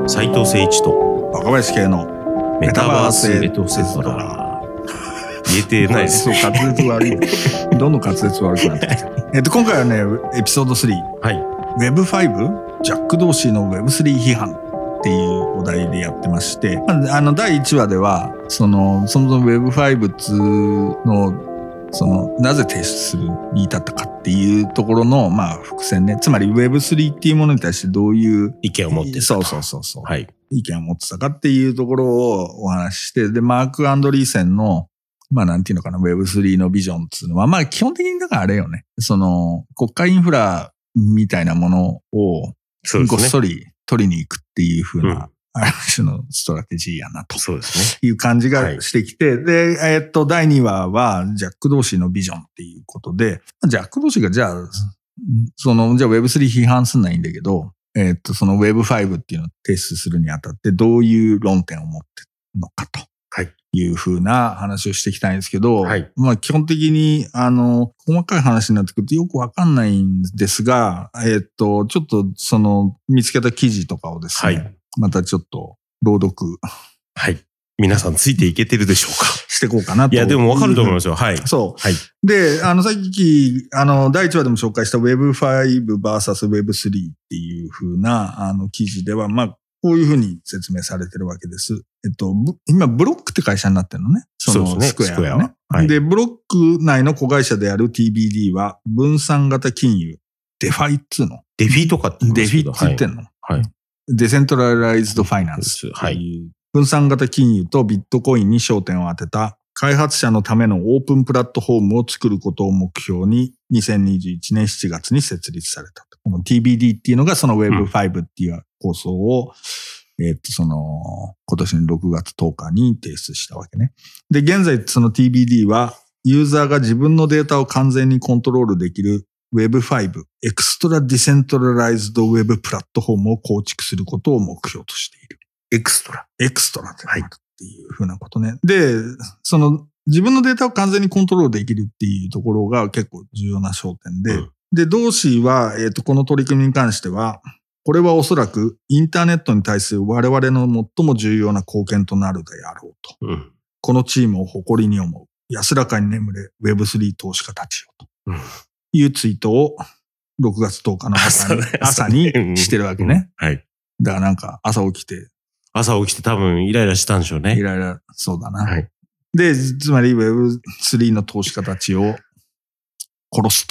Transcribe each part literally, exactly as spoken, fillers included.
斉藤誠一と若林系のメタバースエトセトラ。言えてないですそう、滑舌悪い。どんどん滑舌悪くなってきてえっと今回はねエピソードスリー、 はい、 ウェブファイブ ジャック・ドーシーの ウェブスリー 批判っていうお題でやってまして、まあ、あのだいいちわではそのそもそも ウェブファイブ のそのなぜ提出するに至ったかっていうところのまあ伏線ね、つまり ウェブスリー っていうものに対してどういう意見を持ってたか、 そうそうそうそう、 はい、 意見を持ってたかっていうところをお話しして、でマーク・アンドリーセンのまあなんていうのかな ウェブスリー のビジョンっていうのはまあ基本的にだからあれよね、その国家インフラみたいなものをごっそり取りに行くっていう風な、うん、ある種のストラテジーやなという感じがしてきて、はい、で、えっと、だいにわはジャック・ドーシーのビジョンっていうことで、ジャック・ドーシーがじゃあ、その、じゃあ ウェブスリー 批判すんないいんだけど、えっと、その ウェブファイブ っていうのを提出するにあたってどういう論点を持ってるのかと。はいいう風な話をしていきたいんですけど、はい、まあ基本的にあの細かい話になってくるとよくわかんないんですが、えっとちょっとその見つけた記事とかをですね、はい、またちょっと朗読、 はい、皆さんついていけてるでしょうか。 していこうかなと。 いやでもわかると思いますよ。はい。 そう。 はい。 で、あのさっきあのだいいちわでも紹介した ウェブファイブブイエス ウェブスリー っていう風なあの記事ではまあこういうふうに説明されてるわけです。えっと、今、ブロックって会社になってるのね。そのスクエアはね。そうですね、スクエアは。はい。で、ブロック内の子会社である ティービーディー は、分散型金融、デファイっつうの。 デフィとかって言うんですけど。 デフィって言ってんの。 はい。 デセントラライズドファイナンス。はい。分散型金融とビットコインに焦点を当てた、開発者のためのオープンプラットフォームを作ることを目標に、にせんにじゅういちねんしちがつに設立された。この ティービーディー っていうのがその ウェブファイブ っていう構想を、うん、えっと、その、今年のろくがつとおかに提出したわけね。で、現在その ティービーディー は、ユーザーが自分のデータを完全にコントロールできる ウェブファイブ エクストラディセントラライズドウェブプラットフォームを構築することを目標としている。 エクストラエクストラっていうふうなことね。で、その、自分のデータを完全にコントロールできるっていうところが結構重要な焦点で、うん、で、ドーシーは、えっと、この取り組みに関しては、これはおそらくインターネットに対する我々の最も重要な貢献となるであろうと。うん、このチームを誇りに思う。安らかに眠れ ウェブスリー 投資家たちよと、うん、いうツイートをろくがつとおかの朝に、朝にしてるわけね、うんうん。はい。だからなんか朝起きて。 朝起きて多分イライラしたんでしょうね。 イライラ、そうだな。はい。で、つまり ウェブスリー の投資家たちを殺すと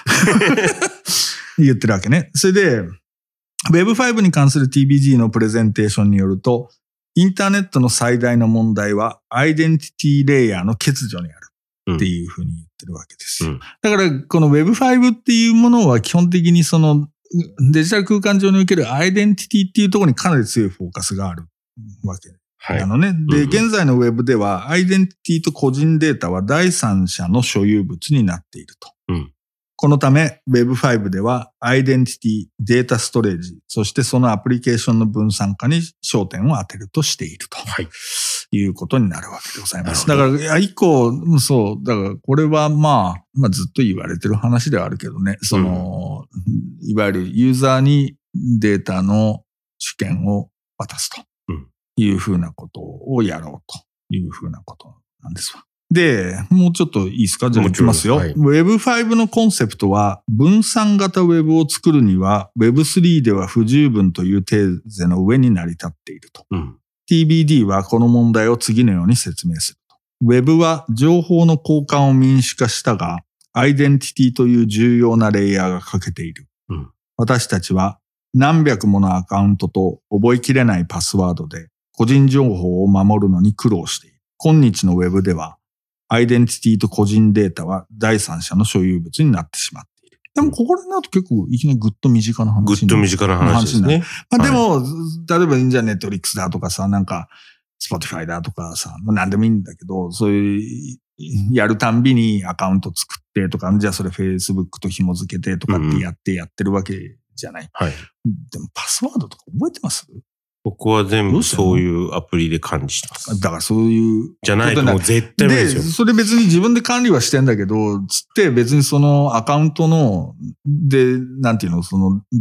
言ってるわけね。それで、ウェブファイブ に関する ティービーディー のプレゼンテーションによると、インターネットの最大の問題はアイデンティティレイヤーの欠如にあるっていうふうに言ってるわけですよ。うん、だからこの ウェブファイブ っていうものは基本的にそのデジタル空間上におけるアイデンティティっていうところにかなり強いフォーカスがあるわけなのね。はい、で、うん、現在のウェブではアイデンティティと個人データは第三者の所有物になっていると。うん、このため ウェブファイブ ではアイデンティティ、データストレージ、そしてそのアプリケーションの分散化に焦点を当てるとしていると、はい、いうことになるわけでございます。だから以降、そう、だからこれはまあ、まあずっと言われてる話ではあるけどね、その、うん、いわゆるユーザーにデータの主権を渡すと。いうふうなことをやろうというふうなことなんですわ。で、もうちょっといいですか？じゃあ行きますよ。はい、ウェブファイブ のコンセプトは分散型ウェブを作るには ウェブスリー では不十分というテーゼの上に成り立っていると。うん、ティービーディー はこの問題を次のように説明すると。ウェブは情報の交換を民主化したが、アイデンティティという重要なレイヤーが欠けている。うん、私たちは何百ものアカウントと覚えきれないパスワードで個人情報を守るのに苦労している。今日のウェブでは、アイデンティティと個人データは第三者の所有物になってしまっている。でも、ここでなると結構いきなりぐっと身近な話になる。 ぐっと身近な話ですね。 まあでも、はい、例えばいいんじゃネットリックスだとかさ、なんか、スポティファイだとかさ、まあ何でもいいんだけど、そういう、やるたんびにアカウント作ってとか、じゃあそれ Facebook と紐付けてとかってやってやってるわけじゃない。うん、はい。でもパスワードとか覚えてます？ 僕は全部そういうアプリで管理してます。 だからそういう。 じゃないともう絶対無理ですよ。 で、それ別に自分で管理はしてんだけど、つって別にそのアカウントの、で、なんていうの、その、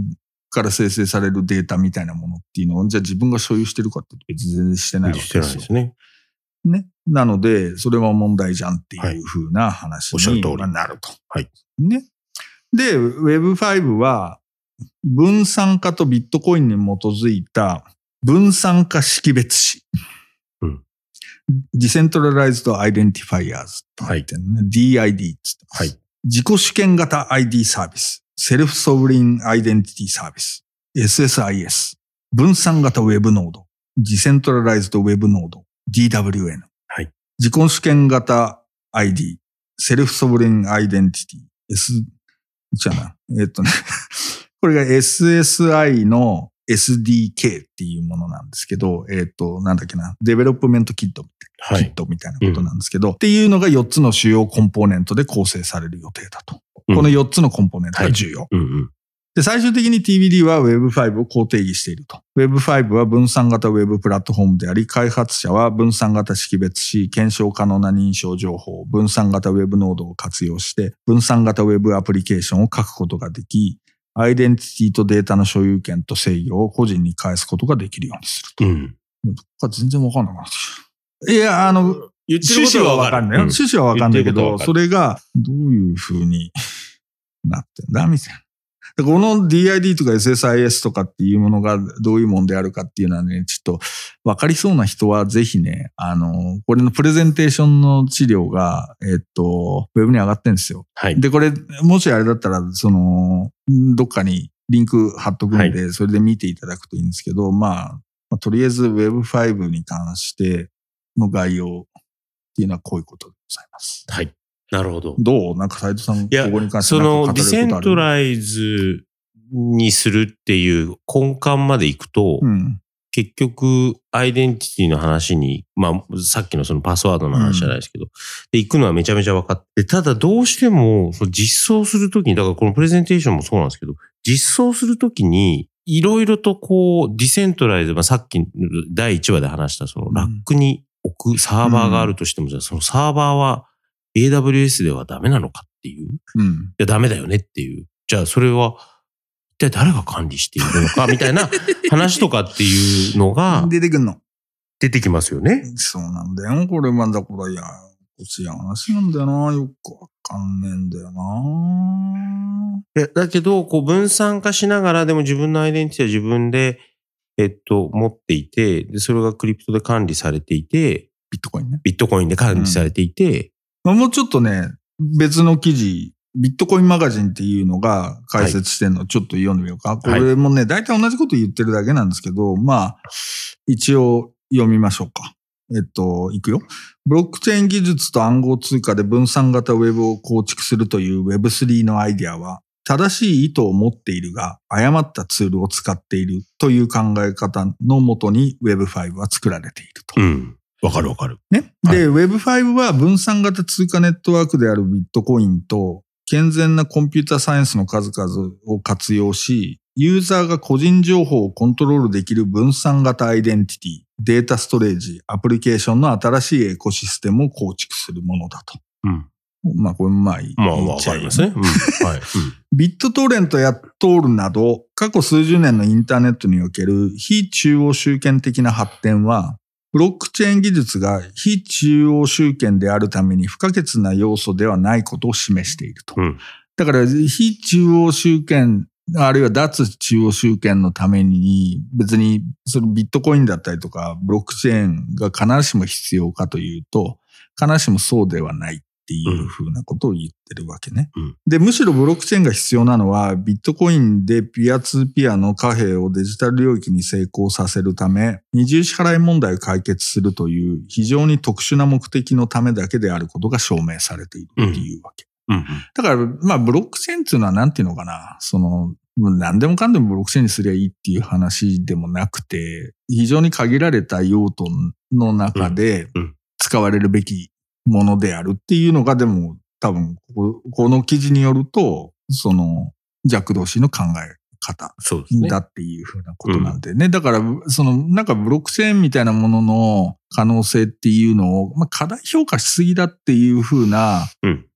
から生成されるデータみたいなものっていうのを、じゃあ自分が所有してるかって別に全然してないわけですよ。 してないですね。 ね。なので、それは問題じゃんっていう風な話になると。 はい。 ね。で、ウェブファイブ は分散化とビットコインに基づいた分散化識別子。 うん。 Decentralized Identifiers って言ってるね。はい、ディーアイディー って言ってます。はい。自己主権型 アイディー サービス。セルフソブリンアイデンティティサービス。エスエスアイエス。分散型ウェブノード。Decentralized Web Node。ディーダブリューエヌ。 はい。 自己主権型 アイディー。セルフソブリンアイデンティティ。S、じゃな。えっとね。これが エスエスアイ の エスディーケー っていうものなんですけど、えっと、なんだっけな。デベロップメントキットみたいな、はい、キットみたいなことなんですけど、うん、っていうのがよっつの主要コンポーネントで構成される予定だと。うん、このよっつのコンポーネントが重要。はいうんうんで、最終的に ティービーディー は ウェブファイブ をこう定義していると。ウェブファイブ は分散型ウェブプラットフォームであり、開発者は分散型識別し、検証可能な認証情報、分散型ウェブノードを活用して、分散型ウェブアプリケーションを書くことができ、アイデンティティとデータの所有権と制御を個人に返すことができるようにすると。うん。全然わかんなくなってきた。いや、あの、趣旨はわかんないよ。趣旨はわかんないけど、それがどういう風になってんだみたいな。この ディーアイディー とか エスエスアイエス とかっていうものがどういうものであるかっていうのはね、ちょっと分かりそうな人はぜひね、あの、これのプレゼンテーションの資料が、えっと、ウェブに上がってるんですよ。はい。で、これ、もしあれだったら、その、どっかにリンク貼っとくんで、はい、それで見ていただくといいんですけど、まあ、まあ、とりあえず ウェブファイブ に関しての概要っていうのはこういうことでございます。 はい。なるほど。 どうなんか斉藤さん、 いや、ここに関してそのディセントライズにするっていう根幹までいくと、うん、結局アイデンティティの話に、まあさっきのそのパスワードの話じゃないですけど、うん、で行くのはめちゃめちゃ分かって、ただどうしてもその実装するときに、だからこのプレゼンテーションもそうなんですけど、実装するときにいろいろとこうディセントライズ、まあさっきだいいちわで話したそのラックに置くサーバーがあるとしても、うん、じゃあそのサーバーはエーダブリューエス ではダメなのかっていう。うん。いや、ダメだよねっていう。じゃあ、それは、一体誰が管理しているのかみたいな話とかっていうのが。 出てくんの出てきますよね。 そうなんだよ。これまだこれ、いや、こっちや話なんだよな。よくわかんねえんだよな。 いや、だけど、こう、分散化しながら、でも自分のアイデンティティは自分で、えっと、持っていて、で、それがクリプトで管理されていて、 ビットコインね。 ビットコインで管理されていて、 うん、もうちょっとね、別の記事、ビットコインマガジンっていうのが解説してるのをちょっと読んでみようか。はい、これもね、大体同じこと言ってるだけなんですけど、まあ、一応読みましょうか。えっと、いくよ。ブロックチェーン技術と暗号通貨で分散型ウェブを構築するという ウェブスリー のアイデアは、正しい意図を持っているが、誤ったツールを使っているという考え方のもとに ウェブファイブ は作られていると。 うん。わかるわかる。 ね。で、はい、ウェブファイブ は分散型通貨ネットワークであるビットコインと、健全なコンピューターサイエンスの数々を活用し、ユーザーが個人情報をコントロールできる分散型アイデンティティ、データストレージ、アプリケーションの新しいエコシステムを構築するものだと。うん。まあ、これまあいい。 まあ、わかりますね。うん、はい。うん、 ビットトレントやトールなど、過去数十年のインターネットにおける非中央集権的な発展は、ブロックチェーン技術が非中央集権であるために不可欠な要素ではないことを示していると。うん、だから、非中央集権、あるいは脱中央集権のために別にそのビットコインだったりとかブロックチェーンが必ずしも必要かというと、必ずしもそうではないっていうふうなことを言ってるわけね。うん、で、むしろブロックチェーンが必要なのはビットコインでピアツーピアの貨幣をデジタル領域に成功させるため、二重支払い問題を解決するという非常に特殊な目的のためだけであることが証明されているっていうわけ。うんうん、だから、まあ、ブロックチェーンっていうのはなんていうのかな、その、何でもかんでもブロックチェーンにすりゃいいっていう話でもなくて、非常に限られた用途の中で使われるべきものであるっていうのが、でも多分、この記事によると、その、ジャック・ドーシーの考え方だっていうふうなことなんでね。うん、だから、その、なんかブロックチェーンみたいなものの可能性っていうのを、まあ、過大評価しすぎだっていうふうな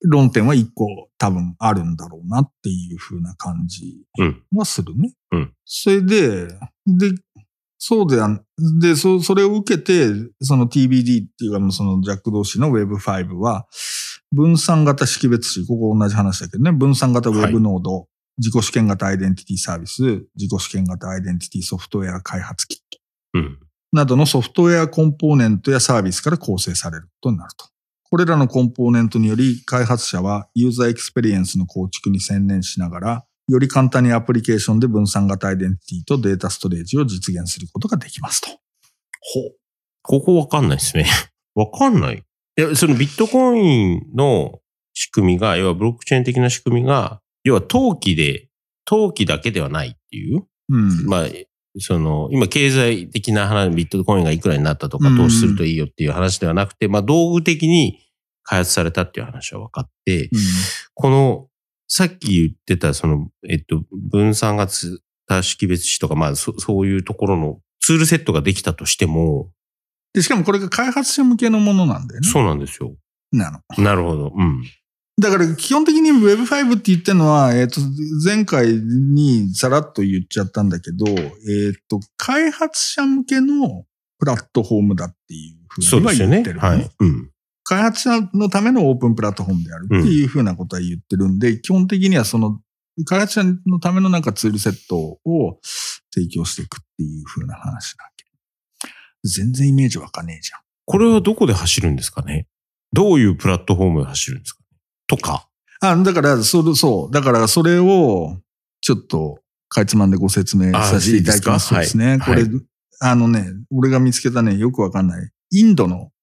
論点は一個多分あるんだろうなっていう風な感じはするね。 うんうん、 それで、で、そうで、で、そ、それを受けて、その ティービーディー っていうか、そのジャック同士の ウェブファイブ は、分散型識別子、ここ同じ話だけどね、分散型 Web ノード、はい、自己試験型アイデンティティサービス、自己試験型アイデンティティソフトウェア開発キット、 うん、 などのソフトウェアコンポーネントやサービスから構成されることになると。これらのコンポーネントにより、開発者はユーザーエクスペリエンスの構築に専念しながら、より簡単にアプリケーションで分散型アイデンティティとデータストレージを実現することができますと。 ほう。ここわかんないですね。わかんない。いや、そのビットコインの仕組みが、要はブロックチェーン的な仕組みが、要は投機で、投機だけではないっていう。 うん、 まあ、その、今経済的な話、ビットコインがいくらになったとか、投資するといいよっていう話ではなくて、うん、まあ道具的に開発されたっていう話は分かって、 うん、 この、さっき言ってた、その、えっと、分散型識別子とか、まあそ、そういうところのツールセットができたとしても、 で、しかもこれが開発者向けのものなんだよね。 そうなんですよ。 なの。 なるほど。うん。 だから基本的に ウェブファイブ って言ってるのは、えっと、前回にさらっと言っちゃったんだけど、えっと、開発者向けのプラットフォームだっていうふうには言ってる、ね。 そうですよね。はい。うん。 開発者のためのオープンプラットフォームであるっていうふうなことは言ってるんで、うん、基本的にはその、開発者のためのなんかツールセットを提供していくっていうふうな話なわけ。全然イメージわかんねえじゃん。 これはどこで走るんですかね？どういうプラットフォームで走るんですかね？とか。 あ、だから、それ、そう。だから、それを、ちょっと、かいつまんでご説明させていただきますとですね。 はい、 これ、はい、あのね、俺が見つけたね、よくわかんない。インドの、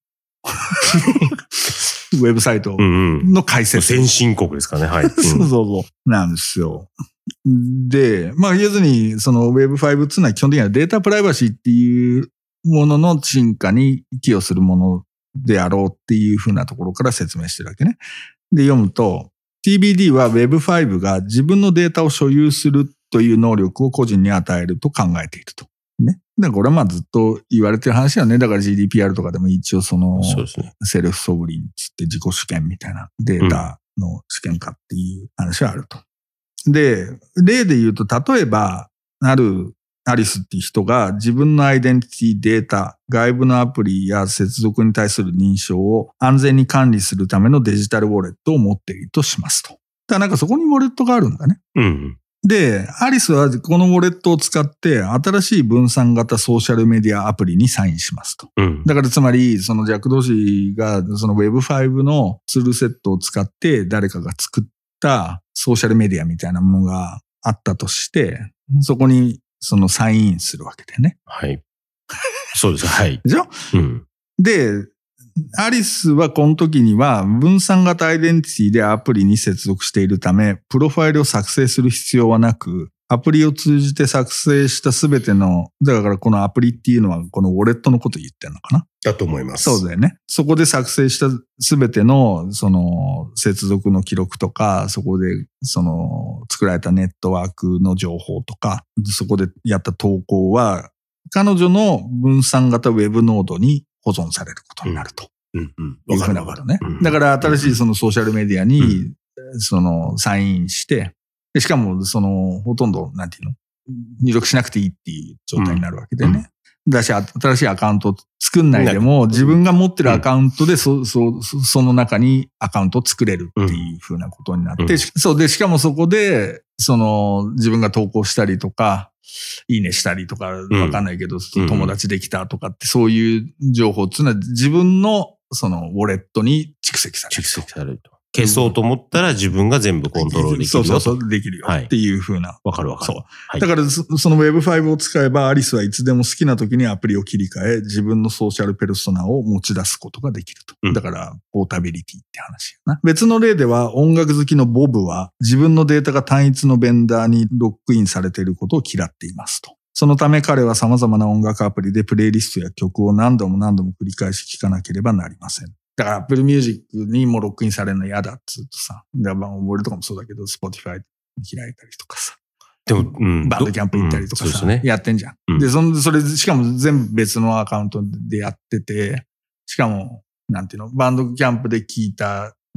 ウェブサイトの解説。 先進国ですかね、はい。うん、 そうそうそう。なんですよ。で、まあ、要するに、その ウェブファイブ っていうのは基本的にはデータプライバシーっていうものの進化に寄与するものであろうっていうふうなところから説明してるわけね。で、読むと、ティービーディー は ウェブファイブ が自分のデータを所有するという能力を個人に与えると考えていると。ね。だからこれはまあずっと言われてる話だよね。だから ジーディーピーアール とかでも一応その、 そうですね、 セルフソブリンつって自己試験みたいなデータの試験化っていう話はあると。うん、で、例で言うと、例えば、あるアリスっていう人が自分のアイデンティティデータ、外部のアプリや接続に対する認証を安全に管理するためのデジタルウォレットを持っているとしますと。だからなんかそこにウォレットがあるんだね。 うん。 で、アリスはこのウォレットを使って新しい分散型ソーシャルメディアアプリにサインしますと。 うん、 だからつまり、そのジャック同士がその ウェブファイブ のツールセットを使って誰かが作ったソーシャルメディアみたいなものがあったとして、そこにそのサインインするわけだよね。 はい。そうです。はい。 でしょ？ うん。 で、アリスはこの時には分散型アイデンティティでアプリに接続しているため、プロファイルを作成する必要はなく、アプリを通じて作成したすべての、だからこのアプリっていうのはこのウォレットのこと言ってるのかな？ だと思います。 そうだよね。そこで作成したすべてのその接続の記録とか、そこでその作られたネットワークの情報とか、そこでやった投稿は彼女の分散型ウェブノードに保存されることになると。 うんうん。 いうふうなことね。だから新しいそのソーシャルメディアにそのサインインして、しかもそのほとんどなんていうの入力しなくていいっていう状態になるわけでね。うん、だし新しいアカウント作んないでも自分が持ってるアカウントでそ、そ、その中にアカウントを作れるっていうふうなことになって、うん、そうで、しかもそこでその自分が投稿したりとか、いいねしたりとかわかんないけど、うん、友達できたとかってそういう情報っていうのは自分のそのウォレットに蓄積される。 蓄積されると。消そうと思ったら自分が全部コントロールできるよ。 そうそうそう、できるよ。っていう風な。 わかるわかる。 そう。はい、だからその ウェブファイブ を使えばアリスはいつでも好きな時にアプリを切り替え、自分のソーシャルペルソナを持ち出すことができると。うん、だから、ポータビリティって話やな。別の例では音楽好きのボブは自分のデータが単一のベンダーにロックインされていることを嫌っていますと。そのため彼は様々な音楽アプリでプレイリストや曲を何度も何度も繰り返し聴かなければなりません。だから Apple Music にもロックインされるの嫌だっつうとさ。だから俺とかもそうだけど Spotify 開いたりとかさ。 でも、うん、 バンドキャンプ行ったりとかさ。うん、そうですね。やってんじゃん。 うん、 で、その、それ、しかも全部別のアカウントでやってて、しかも、なんていうの、バンドキャンプで聴いた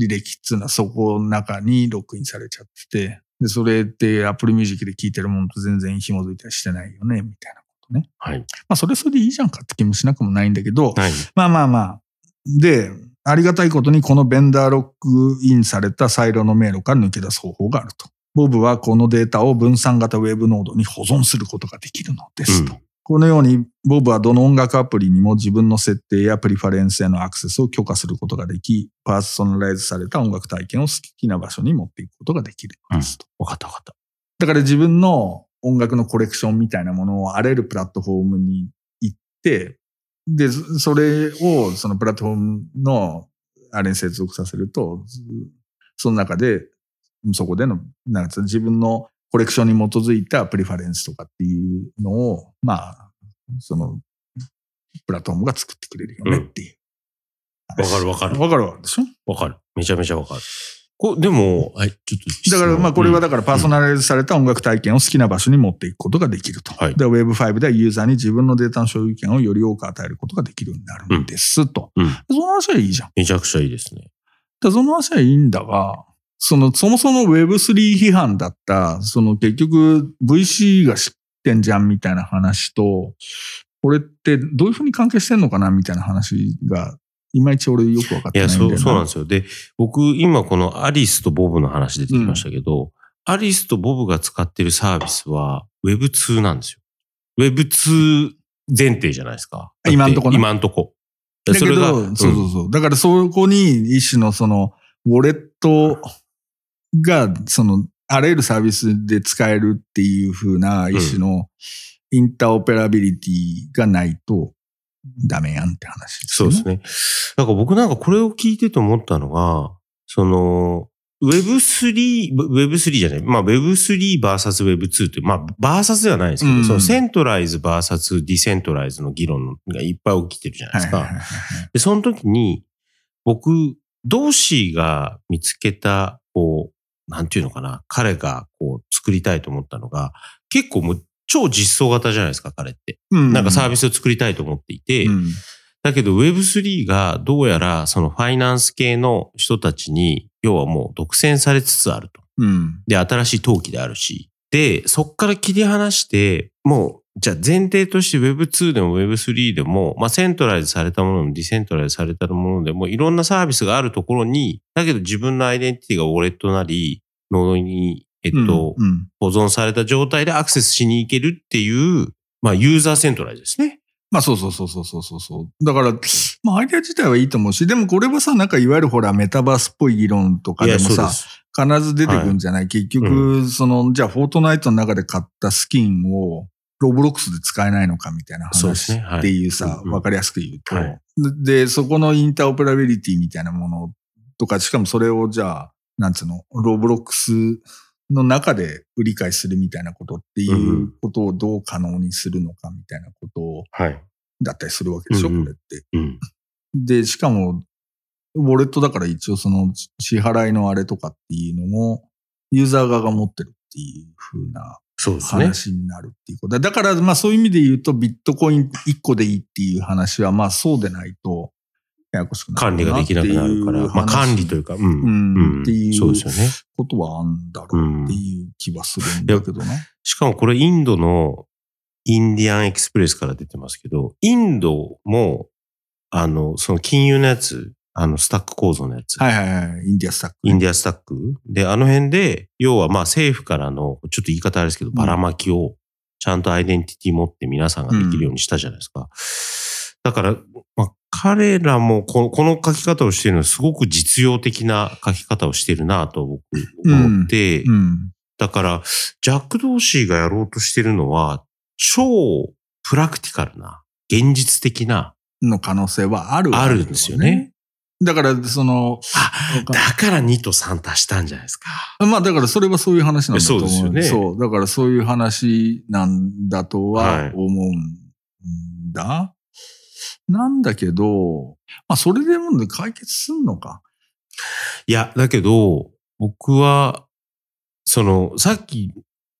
履歴っていうのはそこの中にロックインされちゃってて、で、それって Apple Music で聴いてるものと全然紐づいたりしてないよね、みたいなことね。 はい。 まあ、それそれでいいじゃんかって気もしなくもないんだけど、 はい。 まあまあまあ。で、ありがたいことにこのベンダーロックインされたサイロの迷路から抜け出す方法があると。ボブはこのデータを分散型ウェブノードに保存することができるのですと。うん、このようにボブはどの音楽アプリにも自分の設定やプリファレンスへのアクセスを許可することができ、パーソナライズされた音楽体験を好きな場所に持っていくことができるのですと。 わ、うん、かったわかった。 だから自分の音楽のコレクションみたいなものをあらゆるプラットフォームに行って、で、それをそのプラットフォームのあれに接続させると、その中で、そこでの、なんか自分のコレクションに基づいたプリファレンスとかっていうのを、まあ、その、プラットフォームが作ってくれるよねっていう。 わ、うん、かるわかる。 わかるわかるでしょ？ わかる。めちゃめちゃわかる。こでも、はい、ちょっと。 だからまあこれはだからパーソナライズされた音楽体験を好きな場所に持っていくことができると。はい、で、ウェブファイブ ではユーザーに自分のデータの所有権をより多く与えることができるようになるんですと。うんうん、その話はいいじゃん。 めちゃくちゃいいですね。 だその話はいいんだが、その、そもそも ウェブスリー 批判だった、その結局 ブイシー が知ってんじゃんみたいな話と、これってどういうふうに関係してんのかなみたいな話が、いまいち俺よく分かってないんだよな。 いや、そう、そうなんですよ。で、僕、今このアリスとボブの話出てきましたけど、うん、アリスとボブが使ってるサービスは ウェブツー なんですよ。ウェブツー 前提じゃないですか。 今んとこね。 今んとこ。 だけど、それが、そうそうそう。うん、だからそこに一種のその、ウォレットが、その、あらゆるサービスで使えるっていう風な一種のインターオペラビリティがないとダメやんって話ですね。 そうですね。なんか僕なんかこれを聞いてて思ったのが、その、ウェブスリー、ウェブスリー じゃない、まあ ウェブスリー バーサス ウェブツー って、まあバーサスではないんですけど、うん、そのセントライズバーサスディセントライズの議論がいっぱい起きてるじゃないですか。はいはいはいはい、で、その時に僕、ドーシーが見つけた、こう、なんていうのかな、彼がこう作りたいと思ったのが、結構もう超実装型じゃないですか、彼って。うん、なんかサービスを作りたいと思っていて、うん、だけど ウェブスリー がどうやらそのファイナンス系の人たちに、要はもう独占されつつあると。うん、で、新しい登記であるし。で、そっから切り離して、もう、じゃあ前提として ウェブツー でも ウェブスリー でも、まあセントライズされたものもディセントライズされたものでも、いろんなサービスがあるところに、だけど自分のアイデンティティがウォレットなり、ノードに、えっと、うんうん、保存された状態でアクセスしに行けるっていう、まあユーザーセントライズですね。 まあそうそうそうそうそうそう。だから、まあアイデア自体はいいと思うし、でもこれはさ、なんかいわゆるほらメタバースっぽい議論とかでもさ、必ず出てくるんじゃない、はい、結局、うん、その、じゃあフォートナイトの中で買ったスキンをロブロックスで使えないのかみたいな話っていうさ、わ、ねはい、かりやすく言うと、はい、で、そこのインターオペラビリティみたいなものとか、しかもそれをじゃあ、なんつうの、ロブロックスの中で売り買いするみたいなことっていうことをどう可能にするのかみたいなことを、だったりするわけでしょ、うんうん、これって、うん。で、しかも、ウォレットだから一応その支払いのあれとかっていうのも、ユーザー側が持ってるっていう風な話になるっていうこと。だから、まあそういう意味で言うと、ビットコインいっこでいいっていう話は、まあそうでないと、ややこしくなる管理ができなくなるから。まあ管理というか、うん。 うん。っていうことはあるんだろうっていう気はするんだけどな。 しかもこれインドのインディアンエクスプレスから出てますけど、インドも、あの、その金融のやつ、あの、スタック構造のやつ。 はいはいはい。インディアスタック、 ね。インディアスタック。で、あの辺で、要はまあ政府からの、ちょっと言い方あれですけど、ばらまきをちゃんとアイデンティティ持って皆さんができるようにしたじゃないですか。うん、だから、まあ、彼らもこの、この書き方をしているのはすごく実用的な書き方をしているなと僕思って、うんうん、だから、ジャック・ドーシーがやろうとしているのは、超プラクティカルな、現実的な、 の可能性はある、 ね、あるんですよね。 だから、その、 あ、だからにとさん足したんじゃないですか。 まあ、だからそれはそういう話なんだと思う。 そうですよね。 そう。だからそういう話なんだとは思うんだ。はい、なんだけど、まあ、それでもんで解決すんのか。 いや、だけど、僕は、その、さっき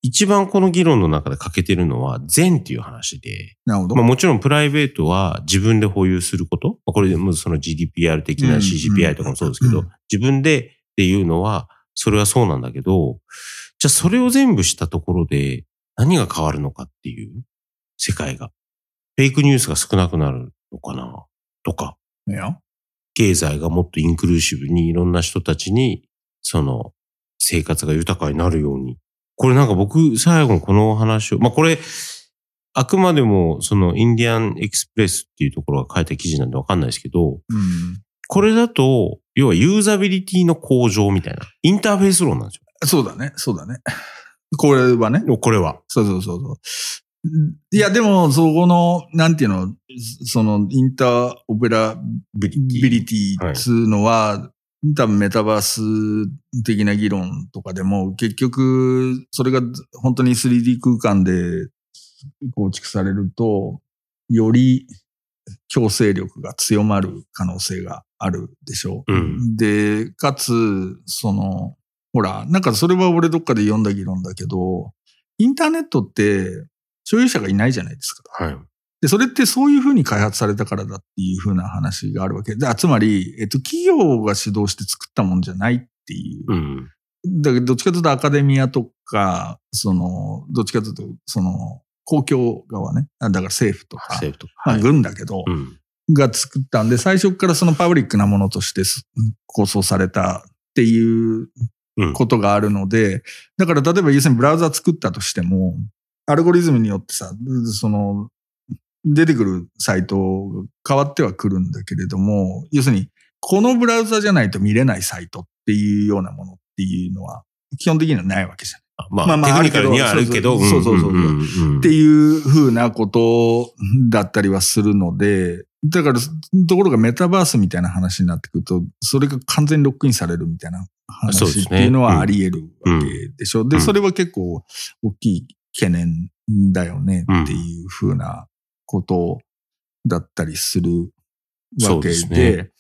一番この議論の中で欠けてるのは善っていう話で。 なるほど。 まあもちろんプライベートは自分で保有すること。これでもその ジーディーピーアール 的な シージーピーアイ とかもそうですけど、自分でっていうのは、それはそうなんだけど、じゃあそれを全部したところで何が変わるのかっていう世界が。フェイクニュースが少なくなるのかなとか。 いや。 経済がもっとインクルーシブにいろんな人たちに、その生活が豊かになるように。これなんか僕最後にこの話を、まあこれ、あくまでもそのインディアンエクスプレスっていうところが書いた記事なんでわかんないですけど、うん、これだと、要はユーザビリティの向上みたいな、インターフェース論なんですよ。 そうだね、そうだね。これはね。 これは。 そうそうそうそう。いや、でも、そこの、なんていうの、その、インターオペラビリティっていうのは、はい、多分メタバース的な議論とかでも、結局、それが本当に スリーディー 空間で構築されると、より強制力が強まる可能性があるでしょう。うん、で、かつ、その、ほら、なんかそれは俺どっかで読んだ議論だけど、インターネットって所有者がいないじゃないですか。はい。で、それってそういうふうに開発されたからだっていうふうな話があるわけで、つまり、えっと、企業が主導して作ったもんじゃないっていう。うん。だけど、どっちかというとアカデミアとか、その、どっちかというと、その、公共側ね。だから政府とか、政府とか、まあ、軍だけど、うん、が作ったんで、最初からそのパブリックなものとして構想されたっていうことがあるので、うん、だから例えば要するにブラウザ作ったとしても、アルゴリズムによってさ、その、出てくるサイトが変わってはくるんだけれども、要するに、このブラウザじゃないと見れないサイトっていうようなものっていうのは、基本的にはないわけじゃん。 まあ、まあ、まあ、テクニカルにはあるけど、 そうそうそう。っていうふうなことだったりはするので、だから、ところがメタバースみたいな話になってくると、それが完全にロックインされるみたいな話っていうのはあり得るわけでしょ。で、それは結構大きい懸念だよねっていうふうなことだったりするわけで、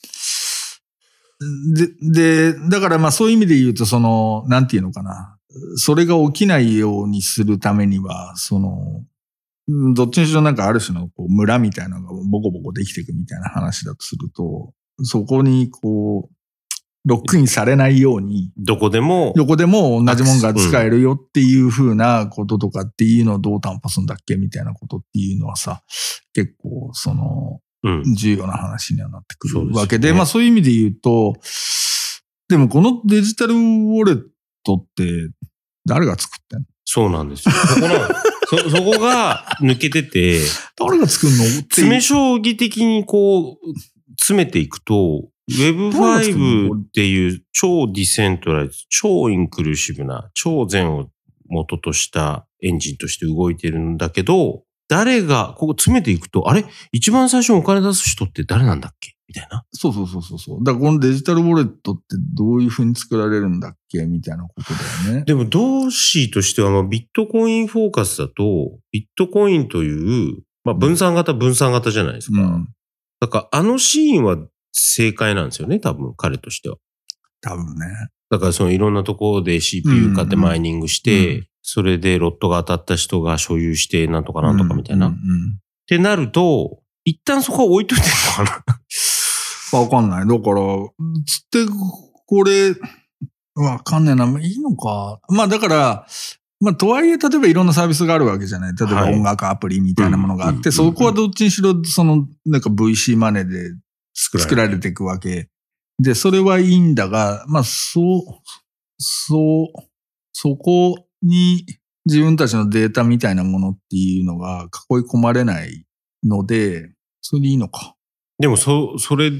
で、で、だからまあそういう意味で言うと、その、なんていうのかな。それが起きないようにするためには、その、どっちにしろなんかある種のこう村みたいなのがボコボコできていくみたいな話だとすると、そこにこう、ロックインされないように、 どこでも、 どこでも同じもんが使えるよっていう風なこととかっていうのをどう担保するんだっけみたいなことっていうのはさ、結構その、重要な話にはなってくるわけで、うん、まあそういう意味で言うと、でもこのデジタルウォレットって誰が作ってんの？ そうなんですよ。そこのそ, そこが抜けてて、 誰が作るの？ 詰め将棋的にこう詰めていくと、ウェブファイブ っていう超ディセントライズ、超インクルーシブな、超善を元としたエンジンとして動いてるんだけど、誰が、ここ詰めていくと、あれ一番最初にお金出す人って誰なんだっけみたいな。 そうそうそうそう。だからこのデジタルウォレットってどういう風に作られるんだっけみたいなことだよね。 でも、同志としては、まあ、ビットコインフォーカスだと、ビットコインという、まあ、分散型、分散型じゃないですか。うん、だから、あのシーンは正解なんですよね、多分、彼としては。 多分ね。 だから、そのいろんなところで シーピーユー 買ってマイニングして、うんうん、それでロットが当たった人が所有して、なんとかなんとかみたいな。うんうんうん、ってなると、一旦そこは置いといてるのかなわかんない。だから、つって、これ、わかんねえな。いいのか。まあだから、まあとはいえ、例えばいろんなサービスがあるわけじゃない。例えば音楽アプリみたいなものがあって、はい、そこはどっちにしろ、その、なんか ブイシー マネーで作られていくわけ。で、それはいいんだが、まあそう、そう、そこに自分たちのデータみたいなものっていうのが囲い込まれないので、それでいいのか。 でも、そ、それって、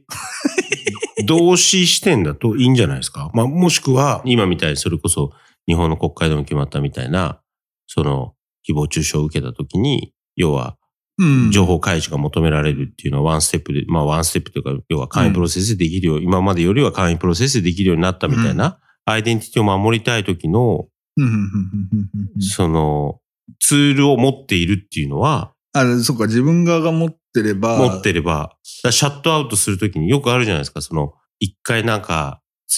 同志視点だといいんじゃないですか。まあ、もしくは、今みたいにそれこそ日本の国会でも決まったみたいな、その、誹謗中傷を受けたときに、要は、情報開示が求められるっていうのはワンステップで、まあワンステップというか、要は簡易プロセスでできるよう、うん、今までよりは簡易プロセスでできるようになったみたいな、うん、アイデンティティを守りたいときの、その、ツールを持っているっていうのは、 あ、そっか、自分側が持ってれば。 持ってれば。シャットアウトするときによくあるじゃないですか。その、一回なんか、ツイッ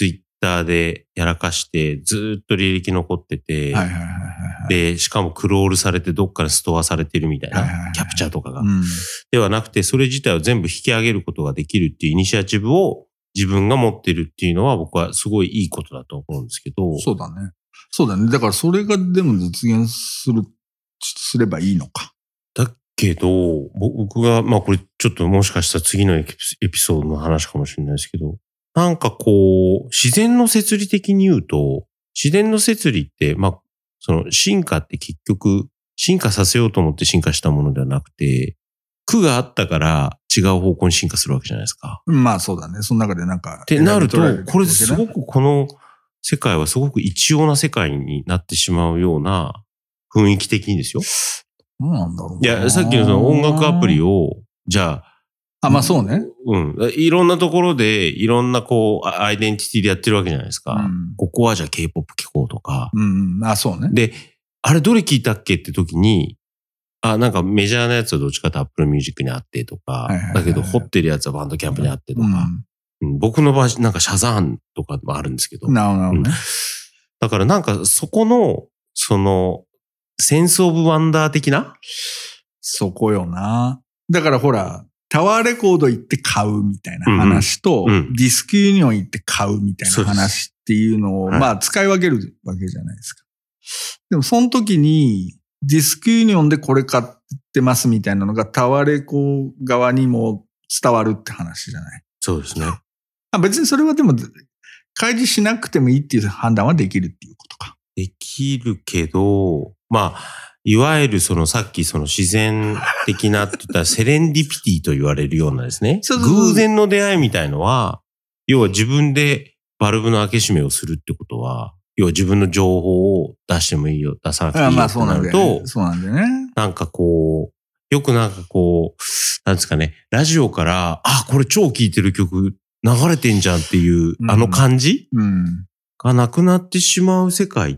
ターでやらかして、ずーっと履歴残ってて、 はいはいはいはい、 で、しかもクロールされてどっかでストアされてるみたいな、はいはいはい、キャプチャーとかが、うん。ではなくて、それ自体を全部引き上げることができるっていうイニシアチブを自分が持ってるっていうのは僕はすごいいいことだと思うんですけど。 そうだね。そうだね。だからそれがでも実現する、すればいいのか。 だけど、僕が、まあこれちょっともしかしたら次のエピソードの話かもしれないですけど、なんかこう、自然の摂理的に言うと、自然の摂理って、まあ、その進化って結局、進化させようと思って進化したものではなくて、苦があったから違う方向に進化するわけじゃないですか。 まあそうだね。その中でなんか。 ってなると、これすごくこの世界はすごく一様な世界になってしまうような雰囲気的にですよ。 どうなんだろうな。いや、さっきのその音楽アプリを、じゃあ、 あ、まあそうね。 うん。いろんなところで、いろんなこう、アイデンティティでやってるわけじゃないですか。うん、ここはじゃあ K-ポップ 聴こうとか。 うん、あ、そうね。 で、あれどれ聴いたっけって時に、あ、なんかメジャーなやつはどっちかと Apple Music にあってとか、はいはいはいはい、だけど掘ってるやつはバンドキャンプにあってとか、うんうん、僕の場合なんかシャザーンとかもあるんですけど。 なるほどね、うん。 だからなんかそこの、その、センスオブワンダー的なそこよな。だからほら、タワーレコード行って買うみたいな話と、うんうん、ディスクユニオン行って買うみたいな話っていうのを、まあ使い分けるわけじゃないですか。でもその時に、ディスクユニオンでこれ買ってますみたいなのがタワーレコ側にも伝わるって話じゃない。 そうですね。 あ、別にそれはでも、開示しなくてもいいっていう判断はできるっていうことか。 できるけど、まあ、いわゆるそのさっきその自然的なって言ったらセレンディピティと言われるようなですね。そうそうそう、偶然の出会いみたいのは、要は自分でバルブの開け閉めをするってことは、要は自分の情報を出してもいいよ、出さなくていいよってなると、 そうなんだよね。 なんかこう、よくなんかこう、なんですかね、ラジオから、あ、これ超聴いてる曲流れてんじゃんっていう、あの感じ、うんうん、がなくなってしまう世界って、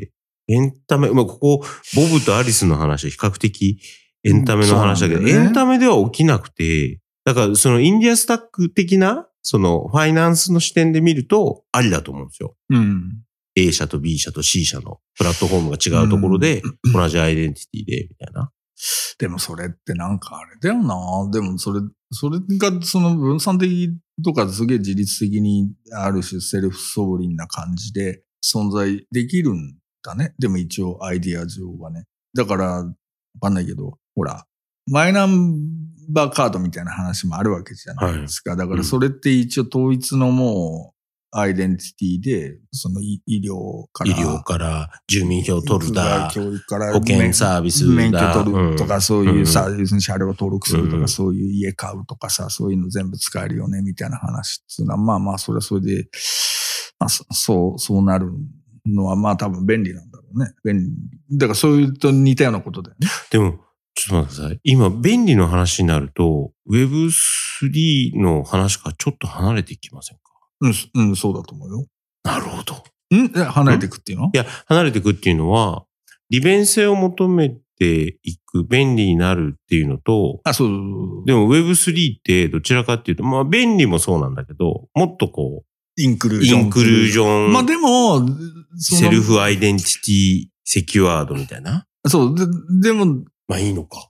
エンタメ、まあ、ここ、ボブとアリスの話は比較的エンタメの話だけど、うんだね、エンタメでは起きなくて、だからそのインディアスタック的な、そのファイナンスの視点で見ると、ありだと思うんですよ。うん、A 社と B 社と C 社のプラットフォームが違うところで、うん、同じアイデンティティで、みたいな。 でもそれってなんかあれだよな。でもそれ、それがその分散的とかすげえ自律的にある種セルフソーリンな感じで存在できるんだね。でも一応アイディア上はね。だからわかんないけど、ほら、マイナンバーカードみたいな話もあるわけじゃないですか。はい、だからそれって一応統一のもう、アイデンティティで、その医療から。 医療から住民票取るだ。 教育から。 保険サービスだ。 免許取るとか、うん、そういうさ、要するに車両登録するとか、うん、そういう家買うとかさ、そういうの全部使えるよね、みたいな話っていうのは、まあまあ、それはそれで、まあ、そう、そうなるのは、まあ多分便利なんだろうね。便利。だからそういうと似たようなことだよね。 でも、ちょっと待ってください。今、便利の話になると、ウェブスリー の話からちょっと離れていきませんか？ うん、うん、そうだと思うよ。 なるほど。 ん離れていくっていうの？ いや、離れていくっていうのは、利便性を求めていく、便利になるっていうのと、 あ、そうそうそう。 でも ウェブスリー ってどちらかっていうと、まあ便利もそうなんだけど、もっとこう、 インクルージョン。 インクルージョン。 まあでも、 セルフアイデンティティセキュアードみたいな。 そう、で、でも、 まあいいのか。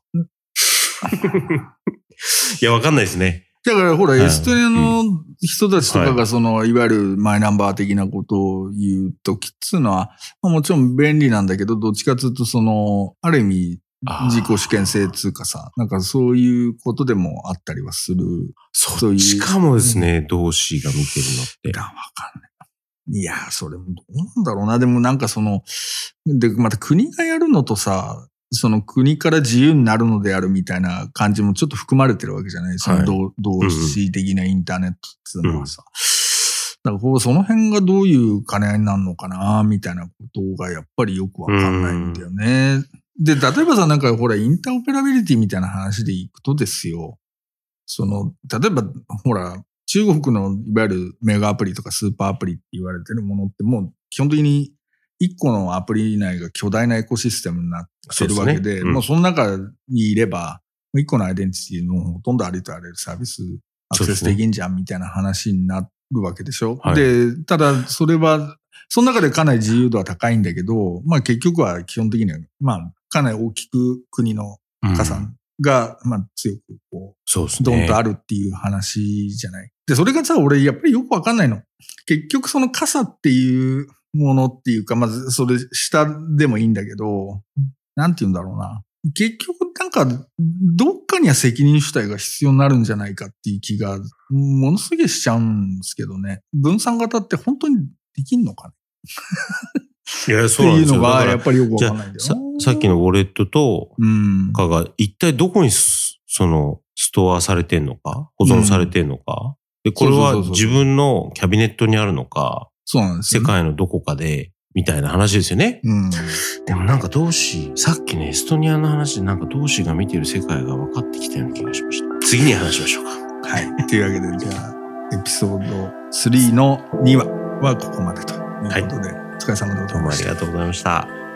いや、わかんないですね。 だからほら、エストニアの人たちとかがその、いわゆるマイナンバー的なことを言うときっていうのは、まあ、もちろん便利なんだけど、どっちかというとその、ある意味、自己主権制通かさ、なんかそういうことでもあったりはする。 そっちかもですね、同志が見てるのって。 だ、わかんない。いや、それもどうなんだろうな。でもなんかその、で、また国がやるのとさ、その国から自由になるのであるみたいな感じもちょっと含まれてるわけじゃないですか。はい、同, 同志的なインターネットっていうのはさ。うん、だからその辺がどういう兼ね合いになるのかな、みたいなことがやっぱりよくわかんないんだよね。うん、で、例えばさ、なんかほら、インターオペラビリティみたいな話でいくとですよ。その、例えばほら、中国のいわゆるメガアプリとかスーパーアプリって言われてるものってもう基本的に一個のアプリ内が巨大なエコシステムになってるわけで、で、ね、うん、もうその中にいれば、一個のアイデンティティのほとんどありとあらゆるサービスアクセスできんじゃんみたいな話になっるわけでしょ、 はい、 で、ただそれは、その中でかなり自由度は高いんだけど、まあ結局は基本的には、まあかなり大きく国の加算が、まあ強くこう、 そうですね。 ドンとあるっていう話じゃない。で、それがさ、俺やっぱりよくわかんないの。結局その傘っていうものっていうか、まずそれ下でもいいんだけど、なんて言うんだろうな。結局なんか、どっかには責任主体が必要になるんじゃないかっていう気が、ものすげえしちゃうんですけどね。分散型って本当にできんのかねいや、そうなんですよ。 っていうのがやっぱりよくわかんないんだよ。 さ、さっきのウォレットとかが一体どこにそのストアされてんのか、保存されてんのか、うん、で、これは自分のキャビネットにあるのか、 そうなんですよ、 ね、世界のどこかで、みたいな話ですよね。 うん、 でもなんか同志、さっきね、エストニアの話でなんか同志が見てる世界が分かってきたような気がしました。次に話しましょうか。 はい。というわけで、じゃあ、エピソードスリーのにわはここまでということで、はい、お疲れ様でございました。 どうもありがとうございました。